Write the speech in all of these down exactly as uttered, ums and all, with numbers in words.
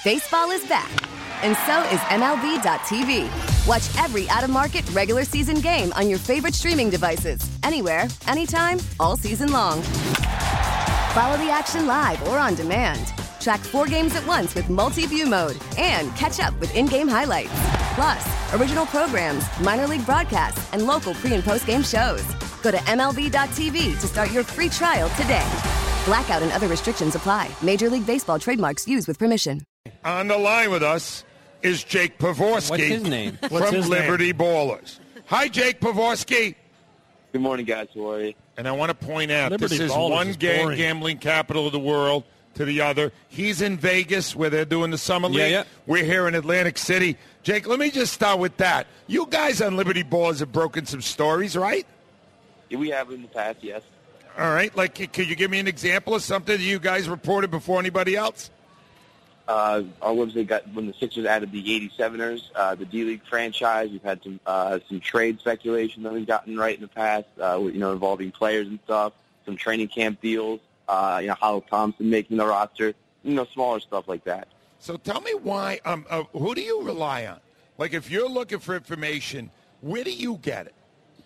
Baseball is back, and so is M L B dot T V. Watch every out-of-market regular season game on your favorite streaming devices, anywhere, anytime, all season long. Follow the action live or on demand. Track four games at once with multi-view mode and catch up with in-game highlights. Plus, original programs, minor league broadcasts, and local pre- and post-game shows. Go to M L B dot T V to start your free trial today. Blackout and other restrictions apply. Major League Baseball trademarks used with permission. On the line with us is Jake Pavorsky. What's his name? From What's his Liberty name? Ballers. Hi, Jake Pavorsky. Good morning, guys. How are you? And I want to point out, Liberty this is Ballers one is ga- boring. gambling capital of the world to the other. He's in Vegas where they're doing the Summer League. Yeah, yeah. We're here in Atlantic City. Jake, let me just start with that. You guys on Liberty Ballers have broken some stories, right? Yeah, we have in the past, yes. All right. Like, could you give me an example of something that you guys reported before anybody else? Uh, our website got when the Sixers added the eighty-seveners, uh, the D-League franchise. We've had some uh, some trade speculation that we've gotten right in the past, uh, you know, involving players and stuff. Some training camp deals. Uh, you know, Hal Thompson making the roster. You know, smaller stuff like that. So tell me why. Um, uh, who do you rely on? Like, if you're looking for information, where do you get it?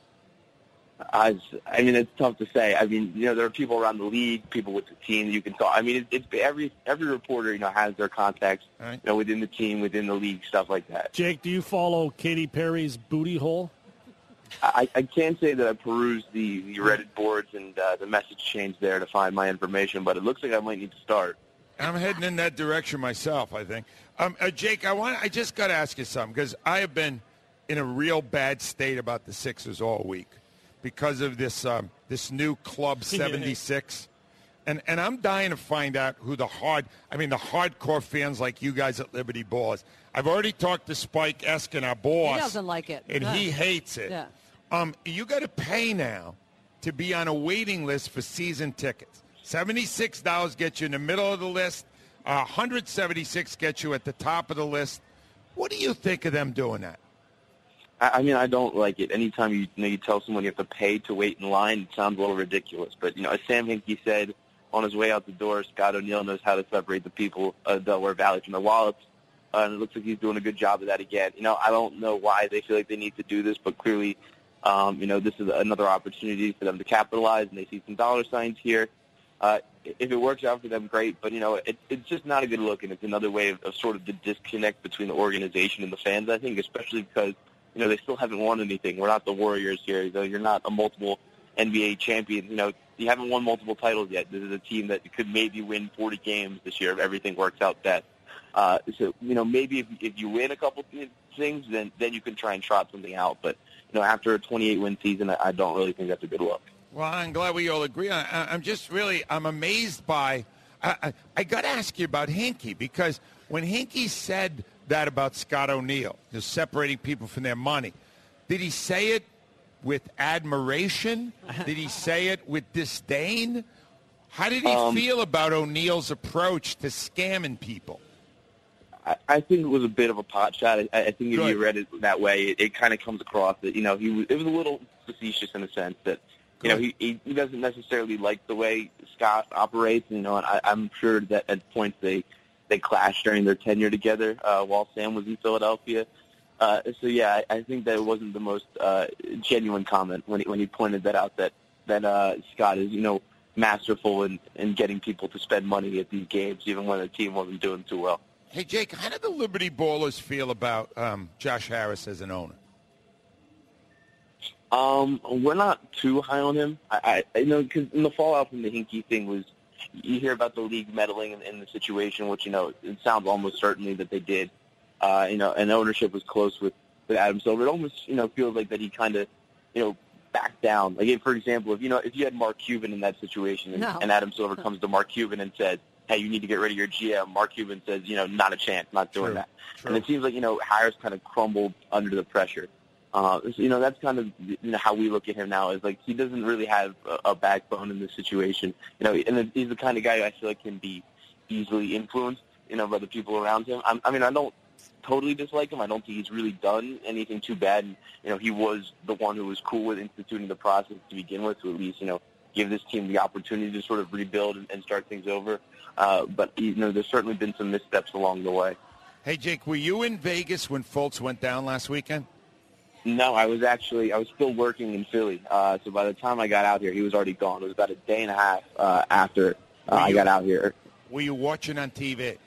I, I mean, it's tough to say. I mean, you know, there are people around the league, people with the team that you can talk. I mean, it, it's every every reporter, you know, has their contacts, Right. you know, within the team, within the league, stuff like that. Jake, do you follow Katy Perry's booty hole? I, I can't say that I perused the, the Reddit boards and uh, the message chains there to find my information, but it looks like I might need to start. I'm heading in that direction myself, I think. Um, uh, Jake, I want. I just got to ask you something because I have been in a real bad state about the Sixers all week because of this um, this new Club seventy-six. And and I'm dying to find out who the hard, I mean, the hardcore fans like you guys at Liberty Balls. I've already talked to Spike Eskin, our boss. He doesn't like it. And No. he hates it. Yeah. Um, you got to pay now to be on a waiting list for season tickets. seventy-six dollars gets you in the middle of the list. Uh, one hundred seventy-six dollars gets you at the top of the list. What do you think of them doing that? I, I mean, I don't like it. Anytime you, you know you tell someone you have to pay to wait in line, it sounds a little ridiculous. But, you know, as Sam Hinkie said on his way out the door, Scott O'Neill knows how to separate the people of Delaware Valley from their wallets. Uh, and it looks like he's doing a good job of that again. You know, I don't know why they feel like they need to do this, but clearly, um, you know, this is another opportunity for them to capitalize, and they see some dollar signs here. Uh, if it works out for them, great. But, you know, it, it's just not a good look, and it's another way of, of sort of the disconnect between the organization and the fans, I think, especially because, you know, they still haven't won anything. We're not the Warriors here. You know, you're not a multiple N B A champion. You know, you haven't won multiple titles yet. This is a team that could maybe win forty games this year if everything works out best. Uh, so, you know, maybe if, if you win a couple things, then, then you can try and trot something out. But, you know, after a twenty-eight win season, I, I don't really think that's a good look. Well, I'm glad we all agree. I, I'm just really, I'm amazed by, I, I, I got to ask you about Hinkie, because when Hinkie said that about Scott O'Neill, just separating people from their money, did he say it with admiration? Did he say it with disdain? How did he Um, feel about O'Neill's approach to scamming people? I, I think it was a bit of a pot shot. I, I think if Good. you read it that way, it, it kind of comes across that, you know, he was, it was a little facetious in a sense that, you know, Good. he, he doesn't necessarily like the way Scott operates, you know, and I, I'm sure that at points they, they clashed during their tenure together uh, while Sam was in Philadelphia. Uh, so, yeah, I, I think that it wasn't the most uh, genuine comment when he, when he pointed that out, that, that uh, Scott is, you know, masterful in, in getting people to spend money at these games, even when the team wasn't doing too well. Hey, Jake, how do the Liberty Ballers feel about um, Josh Harris as an owner? Um, we're not too high on him. I, I you know, because in the fallout from the Hinkie thing was, you hear about the league meddling in, in the situation, which, you know, it sounds almost certainly that they did. Uh, you know, and ownership was close with, with Adam Silver. It almost, you know, feels like that he kind of, you know, backed down. Like, if, for example, if, you know, if you had Mark Cuban in that situation and, No. and Adam Silver comes to Mark Cuban and says, hey, you need to get rid of your G M, Mark Cuban says, you know, not a chance, not doing True. that. True. And it seems like, you know, Harris kind of crumbled under the pressure. Uh, so, you know, that's kind of, you know, how we look at him now, is like he doesn't really have a, a backbone in this situation. You know, and he's the kind of guy who I feel like can be easily influenced, you know, by the people around him. I'm, I mean, I don't totally dislike him. I don't think he's really done anything too bad. And, you know, he was the one who was cool with instituting the process to begin with, to at least, you know, give this team the opportunity to sort of rebuild and, and start things over. Uh, but, you know, there's certainly been some missteps along the way. Hey, Jake, were you in Vegas when Fultz went down last weekend? No, I was actually, I was still working in Philly. Uh, so by the time I got out here, he was already gone. It was about a day and a half uh, after uh, you, I got out here. Were you watching on T V?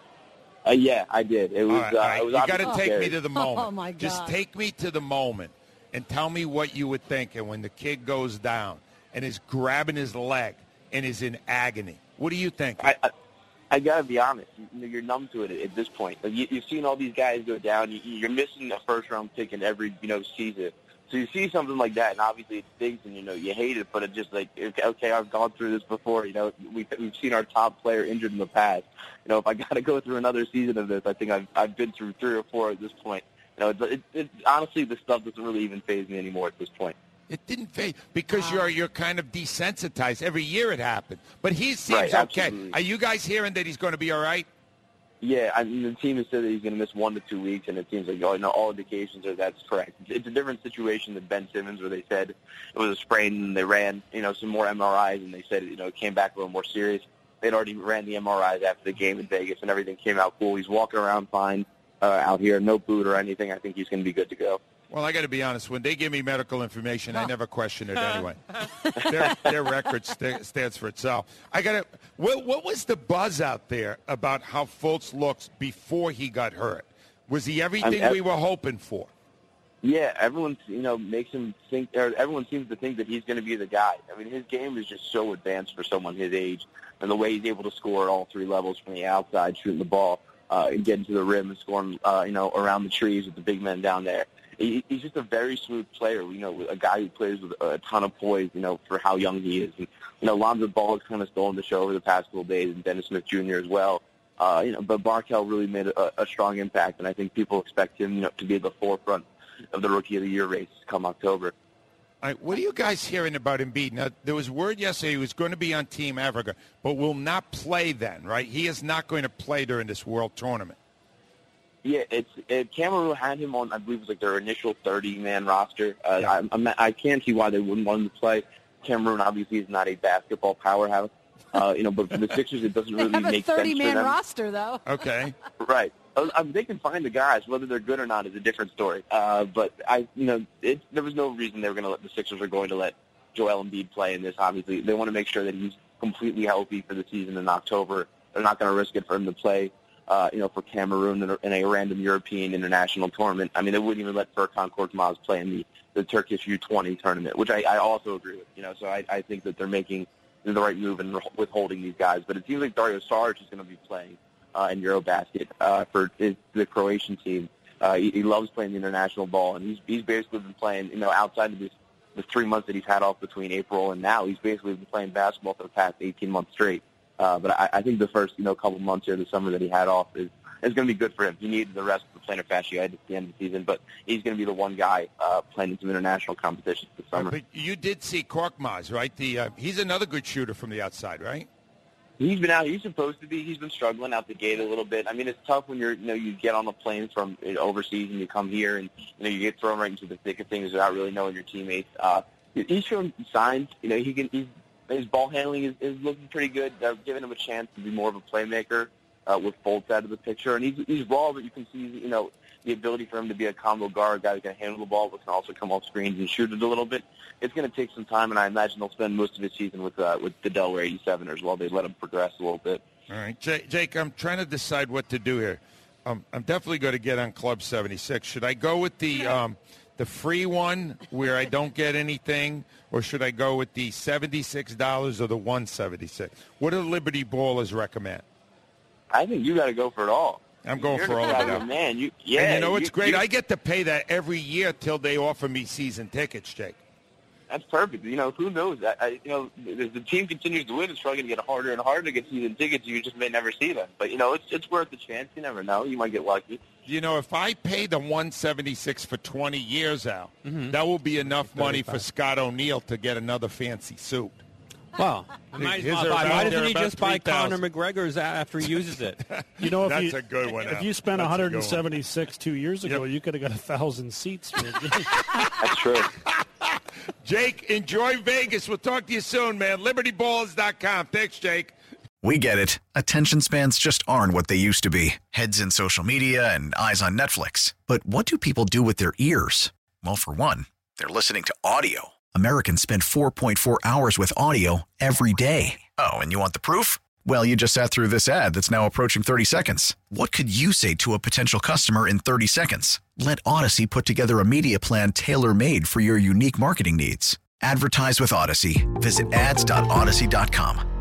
Uh, yeah, I did. It was, all right, all right. uh, it was You got to take scary. me to the moment. Oh, my God. Just take me to the moment and tell me what you were thinking when the kid goes down and is grabbing his leg and is in agony. What do you think? I, I, I got to be honest. You, you're numb to it at, at this point. Like you, you've seen all these guys go down. You, you're missing a first-round pick in every, you know, season. So you see something like that, and obviously it stinks, and, you know, you hate it, but it's just like, okay, I've gone through this before. You know, we've, we've seen our top player injured in the past. You know, if I got to go through another season of this, I think I've, I've been through three or four at this point. You know, it's, it, it, honestly, this stuff doesn't really even faze me anymore at this point. It didn't fade because wow. you're you're kind of desensitized. Every year it happened. But he seems right, okay. absolutely. Are you guys hearing that he's going to be all right? Yeah, I mean, the team has said that he's going to miss one to two weeks, and it seems like you know, all indications are that's correct. It's a different situation than Ben Simmons, where they said it was a sprain, and they ran, you know, some more M R Is, and they said, you know, it came back a little more serious. They'd already ran the M R Is after the game in Vegas, and everything came out cool. He's walking around fine uh, out here, no boot or anything. I think he's going to be good to go. Well, I got to be honest. When they give me medical information, I never question it anyway. their, their record st- stands for itself. I got to. What, what was the buzz out there about how Fultz looks before he got hurt? Was he everything I mean, we were hoping for? Yeah, everyone you know makes him think. Or everyone seems to think that he's going to be the guy. I mean, his game is just so advanced for someone his age, and the way he's able to score at all three levels from the outside, shooting the ball, uh, and getting to the rim and scoring, uh, you know, around the trees with the big men down there. He's just a very smooth player, you know, a guy who plays with a ton of poise, you know, for how young he is. And, you know, Lonzo Ball has kind of stolen the show over the past couple of days, and Dennis Smith Junior as well. Uh, you know, but Markelle really made a, a strong impact, and I think people expect him, you know, to be at the forefront of the Rookie of the Year race come October. All right, what are you guys hearing about Embiid? Now, there was word yesterday he was going to be on Team Africa, but will not play then, right? He is not going to play during this World Tournament. Yeah, it's it, Cameroon had him on, I believe it was like their initial thirty-man roster. Uh, yeah. I, I'm, I can't see why they wouldn't want him to play. Cameroon obviously is not a basketball powerhouse, uh, you know, but for the Sixers it doesn't really they have make a sense for thirty-man them. roster, though. Okay. Right. I mean, they can find the guys. Whether they're good or not is a different story. Uh, but I, you know, it, there was no reason they were going to let the Sixers are going to let Joel Embiid play in this. Obviously, they want to make sure that he's completely healthy for the season in October. They're not going to risk it for him to play. Uh, you know, for Cameroon in a, in a random European international tournament. I mean, they wouldn't even let Furkan Korkmaz play in the, the Turkish U twenty tournament, which I, I also agree with. You know, so I, I think that they're making the right move in withholding these guys. But it seems like Dario Saric is going to be playing uh, in Eurobasket uh, for his, the Croatian team. Uh, he, he loves playing the international ball, and he's he's basically been playing, you know, outside of this the three months that he's had off between April and now. He's basically been playing basketball for the past eighteen months straight. Uh, but I, I think the first, you know, couple months here this summer that he had off is, is going to be good for him. He needed the rest of the plantar fasciitis at the end of the season, but he's going to be the one guy uh, playing in some international competitions this summer. But you did see Korkmaz, right? The uh, he's another good shooter from the outside, right? He's been out. He's supposed to be. He's been struggling out the gate a little bit. I mean, it's tough when you're, you know, you get on the plane from overseas and you come here and, you know, you get thrown right into the thick of things without really knowing your teammates. Uh, he's shown signs. You know, he can. He's His ball handling is, is looking pretty good. They're giving him a chance to be more of a playmaker uh, with Fultz out of the picture. And he's, he's raw, but you can see, you know, the ability for him to be a combo guard, a guy who can handle the ball, but can also come off screens and shoot it a little bit. It's going to take some time, and I imagine they'll spend most of his season with uh, with the Delaware eighty-seveners while they let him progress a little bit. All right, Jake, Jake I'm trying to decide what to do here. Um, I'm definitely going to get on Club seventy-six. Should I go with the um, the free one where I don't get anything, or should I go with the seventy-six dollars or the one hundred seventy-six dollars? What do Liberty Ballers recommend? I think you got to go for it all. I'm going You're for all of it. Man, you, yeah. And you know what's you, great? You, I get to pay that every year till they offer me season tickets, Jake. That's perfect. You know, who knows? I, I, you know, as the team continues to win, it's probably going to get harder and harder to get season tickets. You just may never see them. But, you know, it's it's worth the chance. You never know. You might get lucky. You know, if I pay the one hundred seventy-six dollars for twenty years, Al, mm-hmm. that will be enough money for Scott O'Neal to get another fancy suit. Well, might His well are buy, about- why doesn't they're he about just buy three thousand. Conor McGregor's after he uses it? You know, if That's you, a good one, If Al. you spent That's a good one. one hundred seventy-six two years ago, Yep. you could have got a thousand seats. For a game. That's true. Jake, enjoy Vegas. We'll talk to you soon, man. Liberty Balls dot com. Thanks, Jake. We get it. Attention spans just aren't what they used to be. Heads in social media and eyes on Netflix. But what do people do with their ears? Well, for one, they're listening to audio. Americans spend four point four hours with audio every day. Oh, and you want the proof? Well, you just sat through this ad that's now approaching thirty seconds. What could you say to a potential customer in thirty seconds? Let Odyssey put together a media plan tailor-made for your unique marketing needs. Advertise with Odyssey. Visit ads dot odyssey dot com.